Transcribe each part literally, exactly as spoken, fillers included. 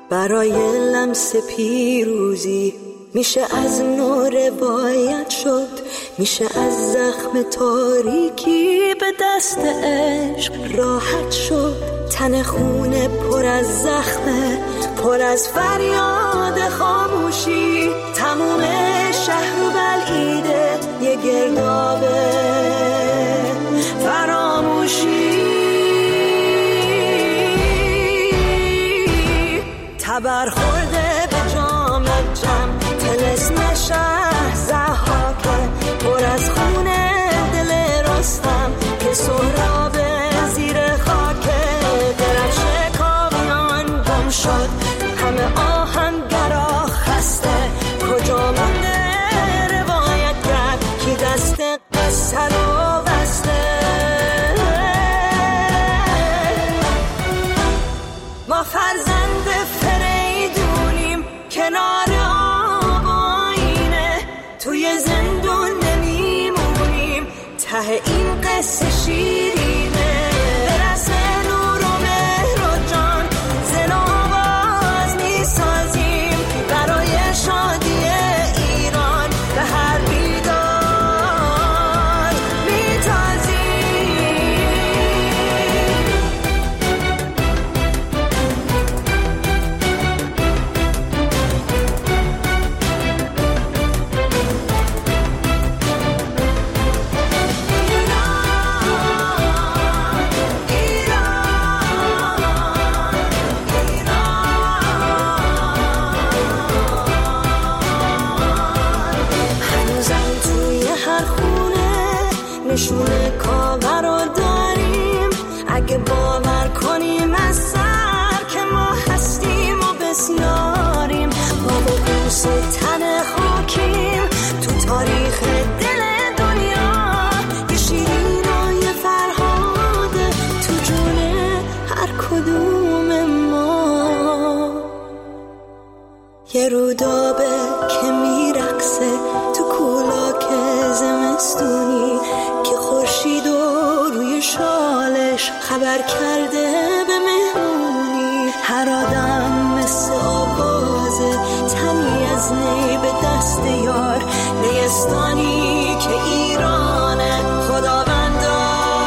برای لمس پیروزی میشه از نو روایت شد، میشه از زخم تاریکی به دست عشق راحت شد. تن خونه پر از زخمه، پر از فریاد خاموشی، تموم شهر و بلعیده یه گردابه فراموشی. تبر خورده به جام جم، طلسم شهر ضحاکه، پر از خونه دل رستم که سهراب زیر خاکه. درفش کاویان گم شد، همه آهنگرا خسته، کجا مونده روایت گر کی دست قصه رو بسته. ما فرزند فریدونیم کنار آب آینه، توی زندون نمیمونیم ته این قصه شیرینه. برسه نور و مهر و جان زن آواز میسازیم، برای شادی ایران به هر بیدار میتازیم. نشونه کاور رو داریم، اگه باور کنیم از سر که ما هستیم و بسیاریم. ما با بوس تن خاکیم تو تاریخ دل دنیا، یه شیرین و یه فرهاده تو جون هر کدوم ما. یه رودابه که میرقصه تو کولاک زمستونی، که خورشید و روی شالش خبر کرده به مهمونی. هر آدم مثل آوازه، تنی از نی به دست یار، نیستانی که ایرانه خداوندا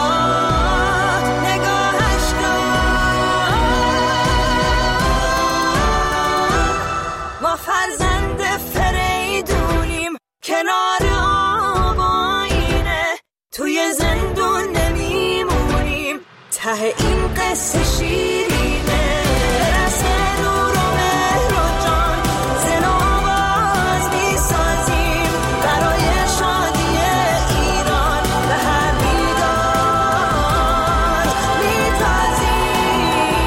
نگاهش کن. ما فرزند فریدونیم کنار آب آینه، توی زندون نمیمونیم ته این قصه شیرینه. برسه نور و مهر و جان زن آواز میسازیم، برای شادی ایران به هر بیدار میتازیم.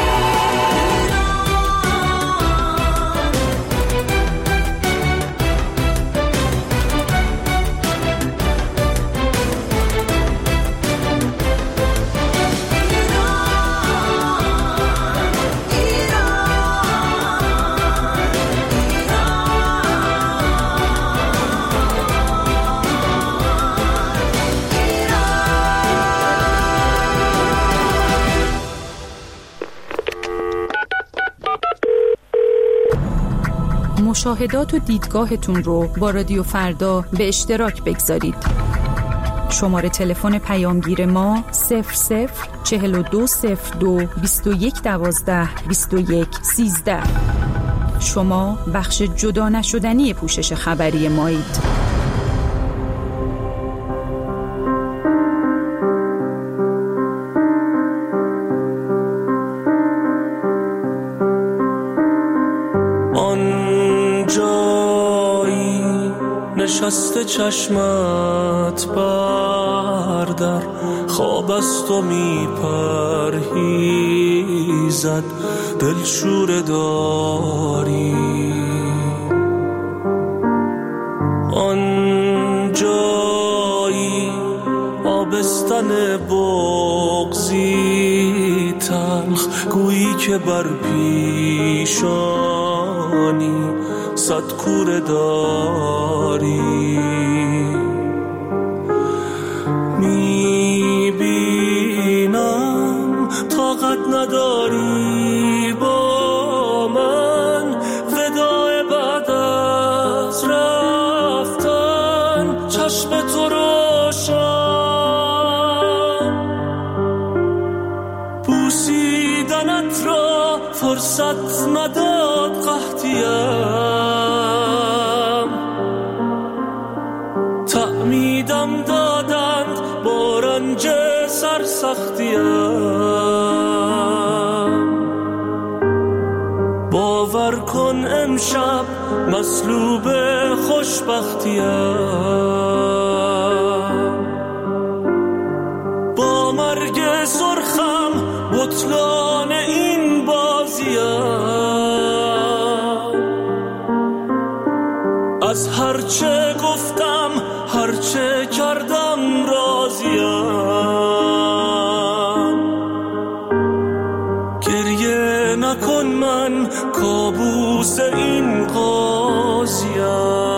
مشاهدات و دیدگاهتون رو با رادیو فردا به اشتراک بگذارید. شماره تلفن پیامگیر ما صفر صفر چهل و دو صفر دو بیست و یک دوازده بیست و یک سیزده. شما بخش جدا نشدنی پوشش خبری مایید. نشسته چشمت بردر، خواب است و میپرهیزد، دلشوره داری. آن جایی آبستن بغضی تلخ، گویی که بر پیشانی صد کوره داری. میبینم طاقت نداری با من، فرصت نداد قحطیم، تعمیدم دادند با رنج سرسختیم. باور کن امشب مصلوب خوشبختیم، با مرگ سرخم بطلان این بازیم. از هرچه گفتم هرچه کردم راضیم. گریه نکن من کابوس این قاضیم.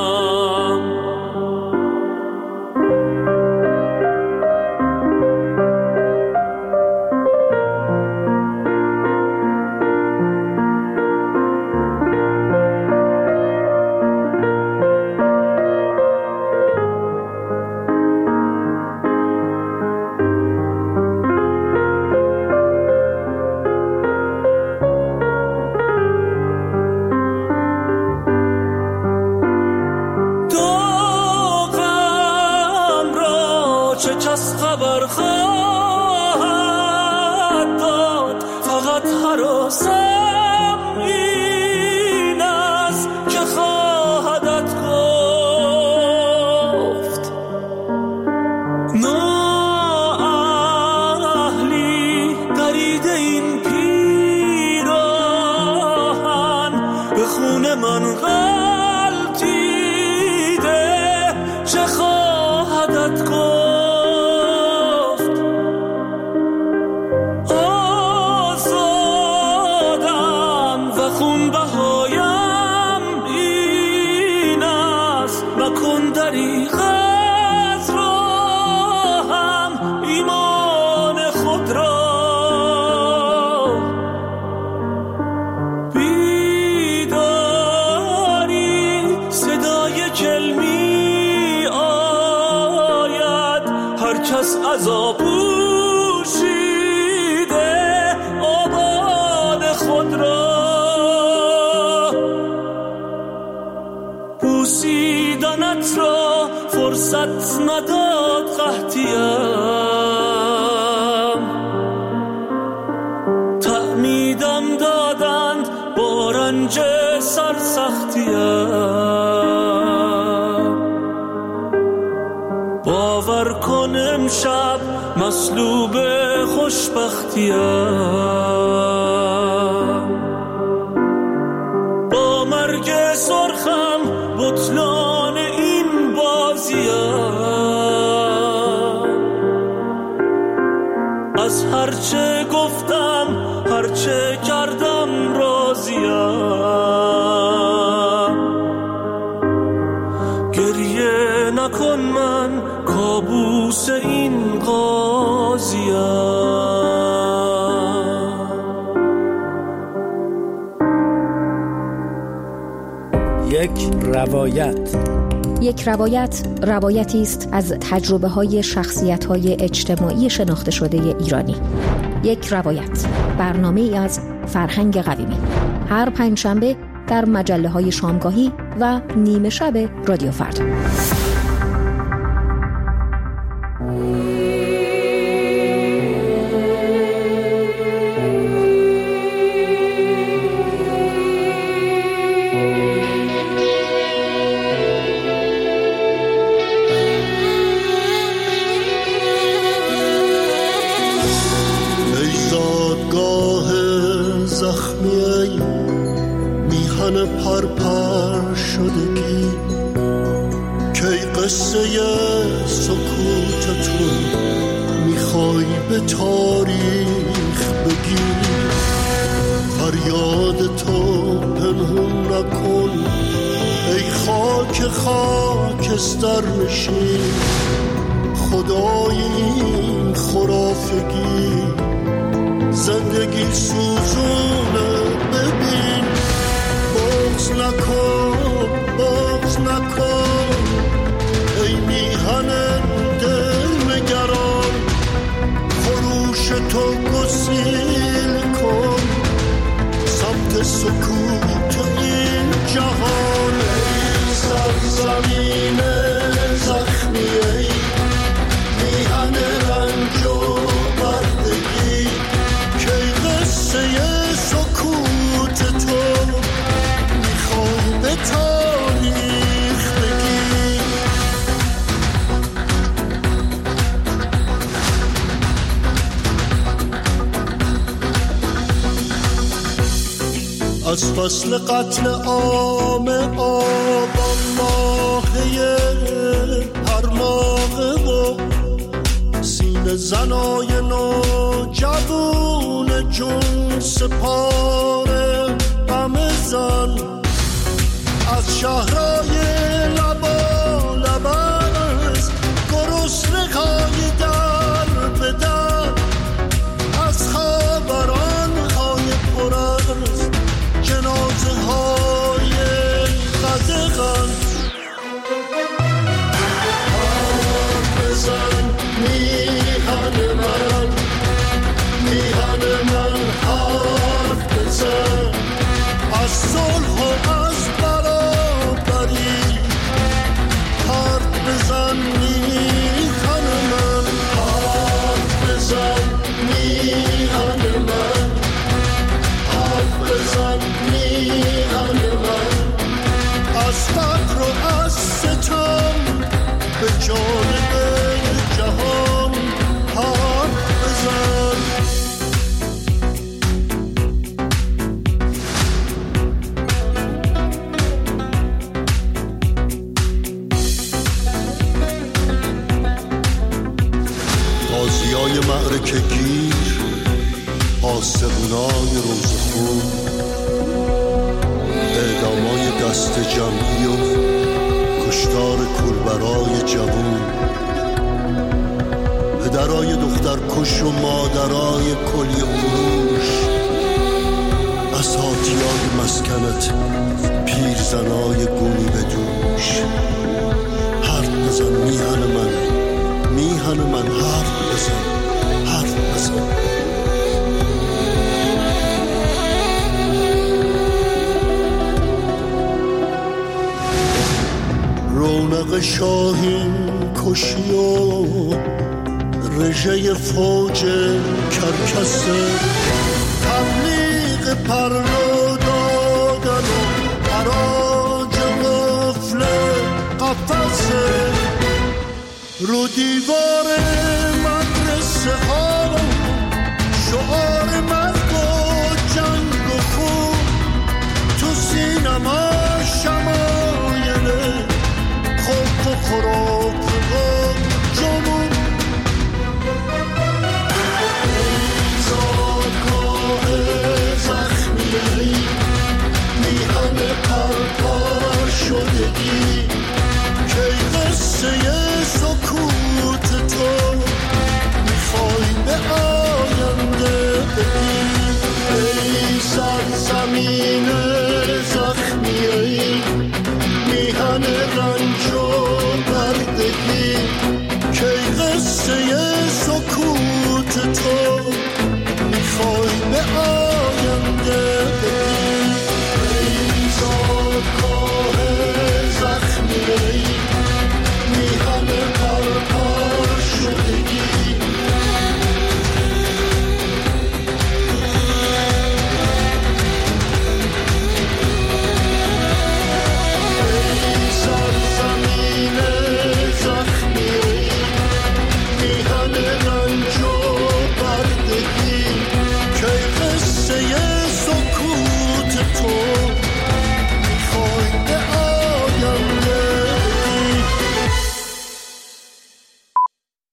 فرصت نداد قحطیم، تعمیدم دادند با رنج سرسختیم. باور کن امشب مصلوب خوشبختیم، با مرگ سرخم بطلان این بازیم. از هرچه گفتم هرچه کردم راضیم. گریه نکن من کابوس این قاضیم. یک روایت. یک روایت روایتی است از تجربه‌های شخصیت‌های اجتماعی شناخته شده ایرانی. یک روایت، برنامه‌ای از فرهنگ قویمی، هر پنجشنبه در مجله‌های شامگاهی و نیمه شب رادیو فردا. پرپر شدگی کی قصه سکوتتون میخوای به تاریخ بگی. فریاد تو پنهون نکن ای خاک خاکستر نشین. خدای این خرافگی زندگی سوزونه ببین. بغض نکن بغض نکن ای میهن دل نگران. خروش تو گسیل کن سکوت این جهان. ای سرزمین زخمی، ای میهن رنج و بردگی، که قصه سکوت تو میخوای به تاریخ بگی. از فصل قتل عام آبان ماهی هر ماهه و سینه زنای نو جوون جون سپاره غم زن. از شهرهای لبا لباز گرسنه های در به در، از خبران های پر از جنازه های قدغن. حرف بزن میهن من، میهن من حرف بزن، از صلح و از برابری. حرف بزن میهن من، حرف بزن میهن من، حرف بزن میهن من، از فقر و از ستم به جانب جهان حرف بزن. غازیای معرکه گیر، آسمونای روزخون، اعدامای دست جمعی و کشتار کوربرای جوون، پدرای دختر کش و مادرای کلیه فروش، اساتیای مسکنت پیرزنای گونی به دوش. حرف بزن میهن من، میهن من حرف بزن، حرف بزن. رونق شاهین کشی و رژه فوج کرکسه، تبلیغ پرنو دادن و حراج قفل قفصه. رو دیوار مدرسه ها شعار مرگ و جنگ و خون، تو سینما شمایل خوف و خروف و جنون. ای زادگاه زخمی، میهن پرپر شدگی، که قصه سکوت تو میخوای به آینده بگی. ای سرزمین زخمی، ای میهن رنج و بردگی، که قصه سکوت تو میخوای به آینده بگی. ای زادگاه زخمی، ای میهن پرپر شدگی،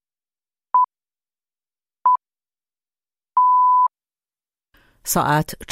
ساعت